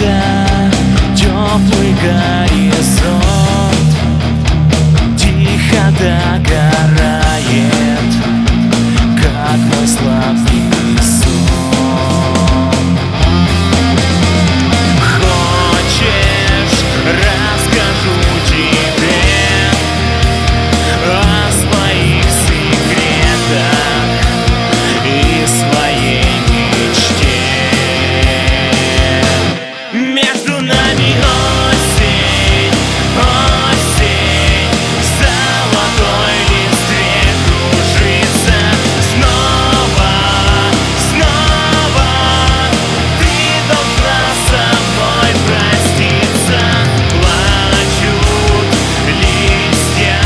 близко теплый горизонт, тихо догорает, как мой сладкий сон. Хочешь, расскажу тебе о своих секретах и своей мечте. Между нами осень, осень, в золотой листве кружится снова, снова. Ты должна со мной проститься. Плачут листья,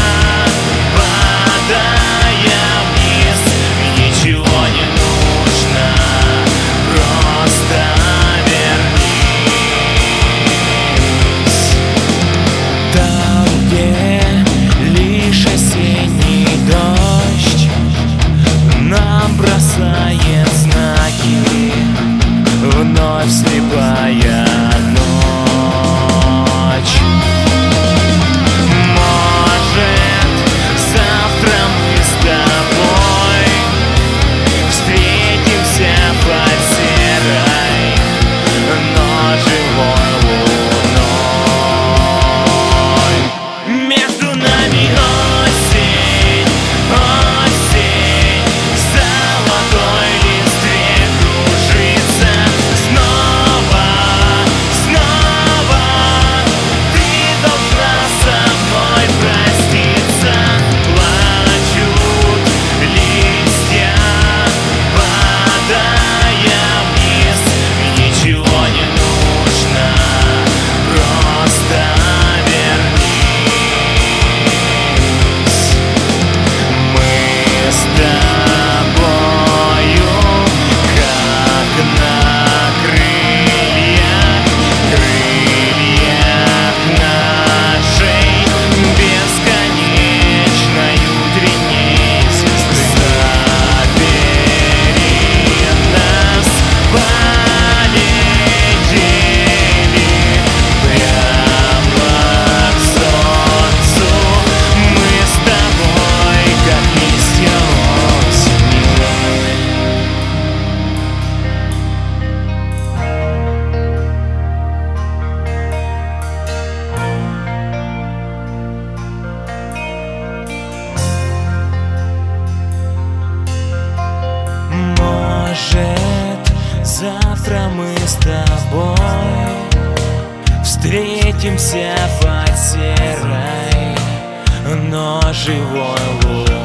падая вниз. Ничего не нужно, просто вернись. Там, где лишь осенний дождь нам бросает знаки, вновь слепая ночь. Может, завтра мы с тобой встретимся под серой, но живой луной. Между нами осень, осень, в золотой листве кружится снова, снова. Ты должна со мной проститься. Плачут листья, падая вниз. Ничего не нужно, просто вернись. Мы с тобою, как на крыльях, крыльях нашей бесконечной утренней звезды. Забери нас, полетели прямо к солнцу. Мы с тобой, как листья осени. Может, завтра мы с тобой встретимся под серой, но живой луной.